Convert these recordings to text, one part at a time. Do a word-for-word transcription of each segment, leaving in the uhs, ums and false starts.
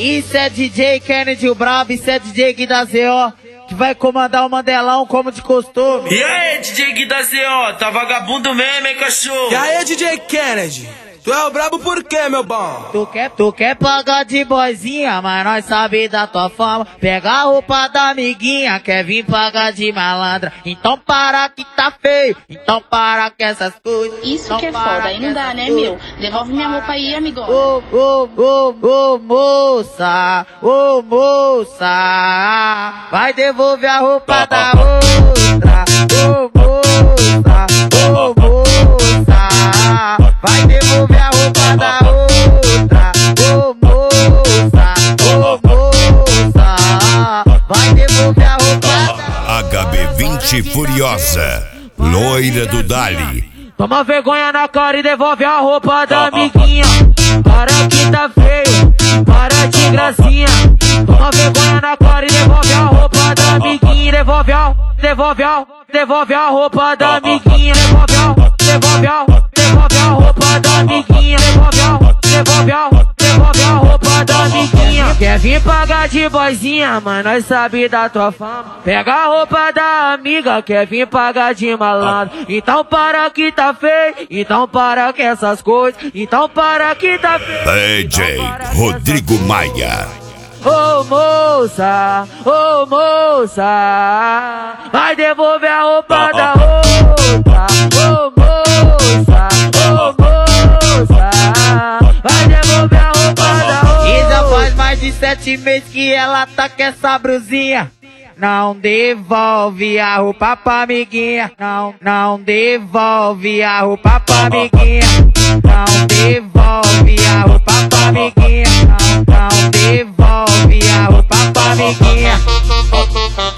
Isso é D J Kennedy o Brabo, isso é D J Gui da Z O, que vai comandar o Mandelão como de costume. E aí, D J Gui da Z O, tá vagabundo mesmo, hein, cachorro? E aí, D J Kennedy, tu é o brabo por quê, meu bom? Tu quer, tu quer pagar de boizinha, mas nós sabe da tua fama. Pega a roupa da amiguinha, quer vir pagar de malandra. Então para que tá feio, então para que essas coisas. Isso então que é foda, aí não dá, né, meu? Devolve minha roupa aí, amigão. Ô, ô, ô, ô, moça, ô, moça, vai devolver a roupa da outra. Ô, moça, ô, moça, vai devolver a roupa da outra. Ô, moça, ô, moça, vai devolver a roupa da... H B vinte Furiosa, loira do Dali. Toma vergonha na cara e devolve a roupa da amiguinha. Para que tá feio, para de gracinha. Toma vergonha na cara e devolve a roupa da amiguinha. Devolve a, devolve a, devolve a roupa da amiguinha. Devolve a, devolve a, devolve a roupa da amiguinha. Devolve a, devolve a, devolve a roupa da amiguinha. Quer vir pagar de boizinha, mas nós sabe da tua fama. Pega a roupa da amiga, quer vir pagar de malandro. Então para que tá feio, então para que essas coisas. Então para que tá feio. D J Rodrigo Maia. Ô oh, moça, ô oh, moça, vai devolver a roupa da outra. Ô oh, moça, ô oh, moça, vai devolver a roupa da outra. E já faz mais de sete meses que ela tá com essa brusinha. Não devolve a roupa pra amiguinha. Não, não devolve a roupa pra amiguinha. Não devolve a roupa pra amiguinha. Não, não devolve a roupa pra amiguinha.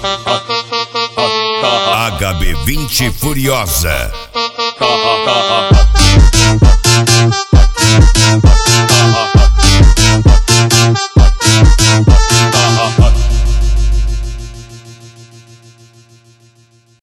H B vinte Furiosa.